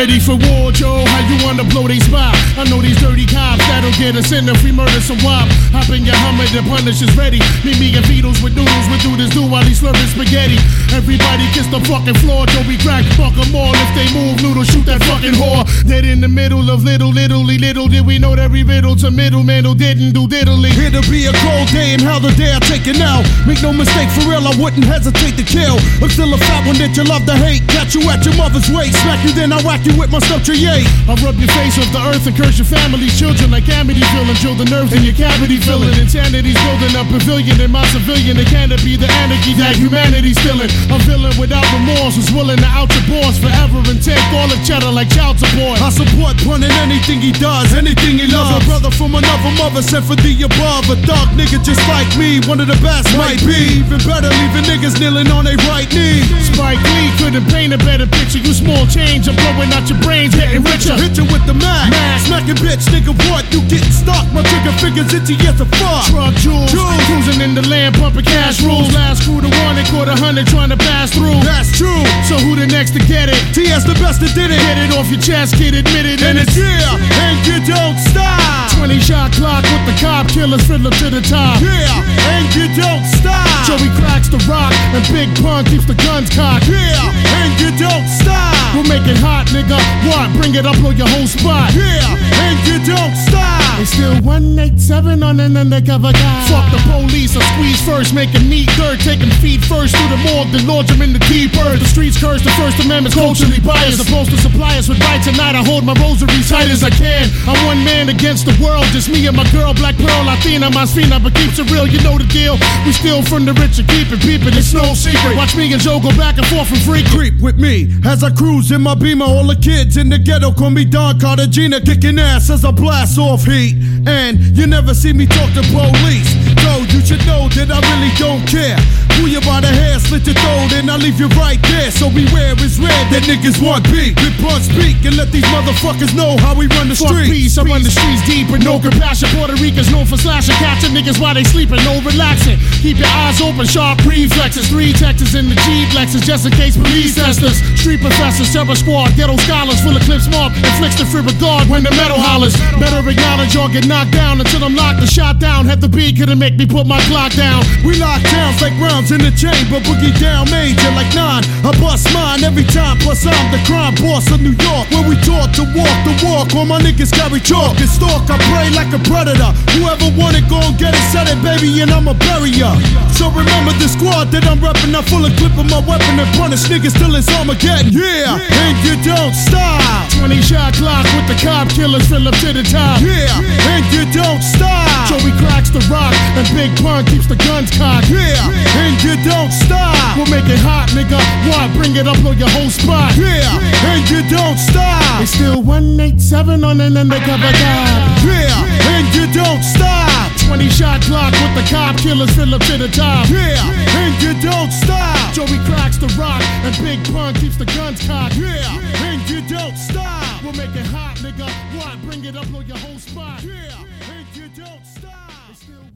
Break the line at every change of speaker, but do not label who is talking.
Ready for war, Joe? How you wanna blow they spot? I know these dirty cops that'll get us in if we murder some wop. Hop in your Hummer, the Punisher's ready. Meet me and Beatles with noodles, we do this do while he's slurping spaghetti. Everybody kiss the fucking floor, Joe, we crack, fuck them all. If they move, noodle, shoot that fucking whore. Dead in the middle of little did we know every riddle to middleman who didn't do diddly.
Here to be a cold day and how the day I take it now. Make no mistake, for real, I wouldn't hesitate to kill. I'm still a fat one that you love to hate. Catch you at your mother's waist, smack you then I whack you with my stuff to yay.
I'll rub your face off the earth and curse your family's children like Amityville and drill the nerves in your cavity filling. Insanity's building a pavilion in my civilian. It can't be the anarchy that humanity's feeling. A villain without remorse who's willing to out your boss forever and take all the cheddar like child support.
I support Pun in anything he does, anything he loves. A brother from another mother sent for the above. A dark nigga just like me, one of the best might be. Even better, leaving niggas kneeling on their right knee.
Spike Lee couldn't paint a better picture. You small change, I'm blowing out your brains, getting richer.
Hit you with the Mac. Smacking bitch, nigga, what? You getting stuck? My trigger fingers itchy as a fuck.
Truck jewels, cruising in the land, pumping cash rules. Last crew to one, they caught 100 trying to pass through.
That's true.
So who the next to get it?
TS the best that did it.
Get it off your chest, kid, admit it.
And it's yeah, and you don't stop.
20 shot clock with the cop killers, fiddler to the top.
Yeah, and you don't stop.
Joey cracks the rock, and Big Pun keeps the guns cocked.
Yeah, and you don't stop.
We'll make it hot, nigga. What? Bring it up on your whole spot.
Yeah, and you don't stop.
It's still 187 on an undercover guy. Fuck the police, I squeeze first, make him neat dirt. Take him feet first through the morgue, then launch him in the deep earth. The streets curse, the First Amendment's culturally biased. Supposed to supply us with right tonight. I hold my rosary tight as I can. I'm one man against the world, just me and my girl, Black Pearl, Latina, my Sfina, but keeps it real, you know the deal. We steal from the rich and keep it peeping, it's no secret. Watch me and Joe go back and forth from free.
Creep with me as I cruise in my Beamer. All the kids in the ghetto call me Don Cartagena, kicking ass as I blast off heat. And you never see me talk to police, so you should know that I really don't care. Pull you by the hair, slit your throat, and I leave you right there. So beware, it's red that niggas want beat. Big Pun speak and let these motherfuckers know how we run the
Fuck
streets.
peace, I run the streets deep with no compassion. Puerto Ricans known for slashing, catching niggas while they sleeping, no relaxing. Keep your eyes open, sharp reflexes. 3 Texas in the G-Lexus, just in case police test us. Street professors, terror squad, ghetto scholars, full of clips marked, inflicts the free regard when the metal hollers. Better acknowledge or get knocked down until I'm locked and shot down. Had the beat, couldn't make me put my clock down.
We lock towns like rounds in the chamber, boogie down major like 9. I bust mine every time, plus I'm the crime boss of New York. Where we taught to walk the walk, all my niggas carry chalk and stalk. I pray like a predator. Whoever want it, go and get it, set it, baby, and I'ma bury ya. So remember the squad that I'm reppin', I'm full of clip of my weapon and punish niggas till it's Armageddon. Yeah, and you don't stop.
20 shot clock with the cop killers, fill up to the top.
Yeah, and you don't stop.
Joey cracks the rock, and Big Pun keeps the guns cocked.
Yeah, and you don't stop.
We'll make it hot, nigga. What? Bring it up on your whole spot.
Yeah, and you don't stop.
It's still 187 on an undercover guy.
Yeah, and you don't stop.
20 shot clock with the cop killers, fill up to the top.
Yeah, and you don't stop.
Joey cracks the rock, and Big Pun keeps the guns cocked.
Yeah, and you don't stop.
We'll make it hot, nigga. What? Bring it up on your whole spot.
Yeah, and you don't stop.